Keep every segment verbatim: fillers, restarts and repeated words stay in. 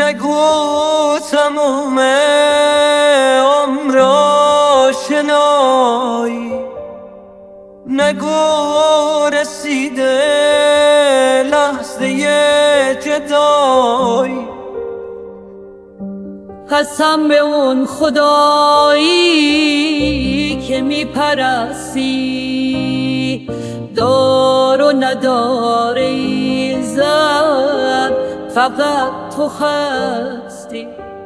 نگو تموم عمر آشنایی، نگو رسیده لحظه جدایی. قسم به اون خدایی که میپرستی، دار و نداره ایزد فقط تو هستی.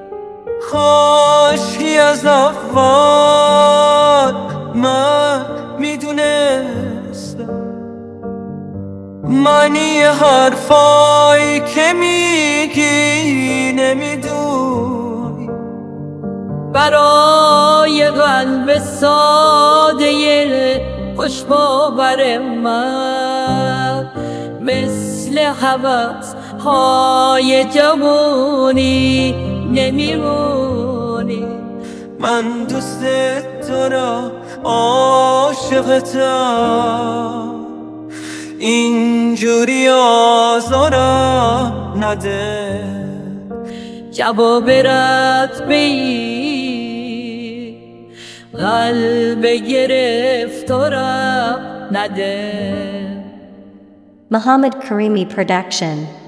کاشکی از اول من میدونستم معنی حرفایی که میگی نمیدونی. برای قلب ساده خوش باور من مثل هوس های جوانی نمیمونی. من دوست دارم، عاشقتم، اینجوری آزارم نده. جواب رد بی قلب گرفتارم نده. Muhammad Karimi Production.